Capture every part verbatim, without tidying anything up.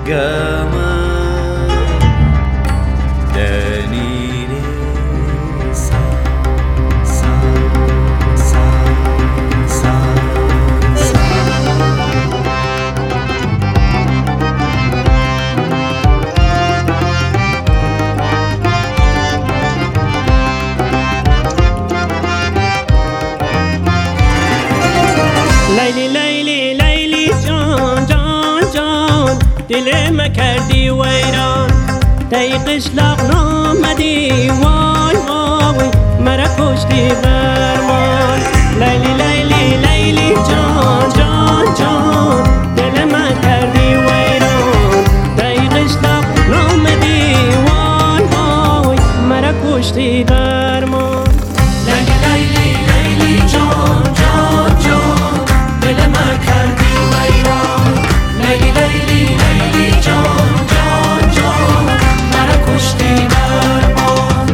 gama danire sa sa sa sa sa. لیلی لیلی لیلی جان جان جان دل ما کردی ویران دی قشلاق نامدی وای وای مرا کشتی برمان. لیلی لیلی لیلی جان جان جان دل ما کردی ویران دی قشلاق نامدی وای وای مرا کشتی برمان. لیلی لیلی لیلی جان جان جان دل ما کردی ویران. لیلی لیلی لیلی جان جان جان مرا کشتی برمان.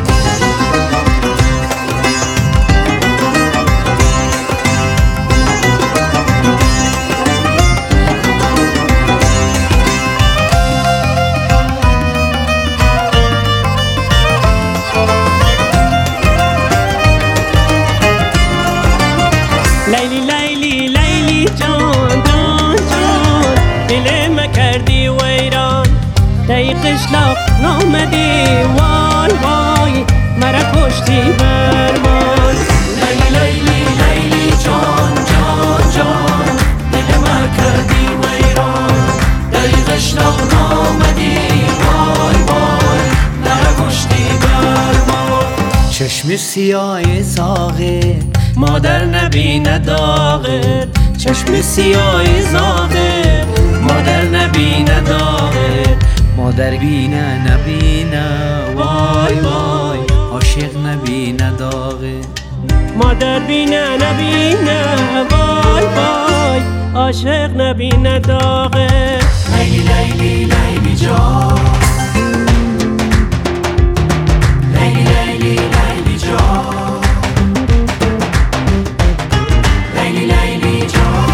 لیلی لیلی لیلی جان جان جان دل ما کردی ویران دی قشلاق نامدی وای وای مرا کشتی برمان. لیلی لیلی لیلی جان جان جان دل ما کردی ویران. دی قشلاق نامدی وای وای مرا کشتی برمان. چشم سیاه زاغه مادر نبینه داغت. چشم سیاه زاغه مادر نبینه داغت. مادر بینه نبینه وای وای عاشق نبینه داغت. مادر بینه نبینه وای وای عاشق نبینه داغه. لیلی لیلی لیلی جان. لیلی لیلی لیلی جان. لیلی لیلی جان.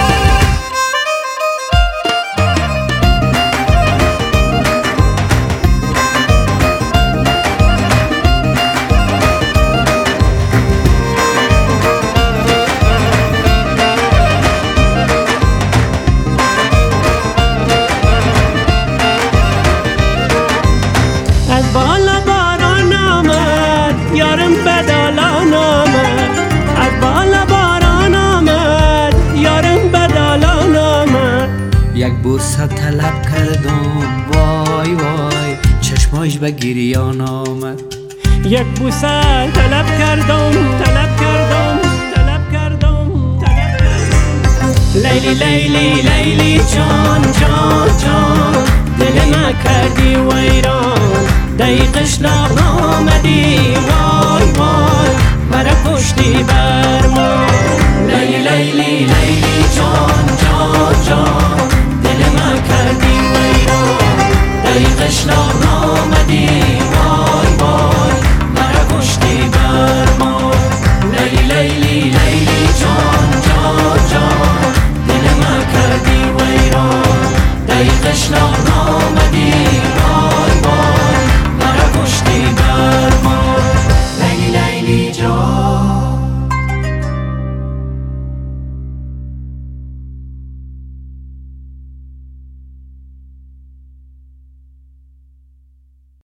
از بالا باران آمد یارم بدالان آمد. از بالا باران آمد یارم بدالان آمد. یک بوسه طلب کردم وای وای چشماش به گریان آمد. یک بوسه طلب کردم طلب کردم طلب کردم طلب کردم. لیلی لیلی لیلی جان جان جان دل ما کردی ویران. دی قشلاق نامدی وای وای مرا کشتی برمان. لیلی لیلی لیلی جان جان جان دل ما کردی ویران. دی قشلاق نامدی وای وای مرا کشتی برمان. لیلی لیلی لیلی جان جان جان دل ما کردی ویران. دی قشلاق نامدی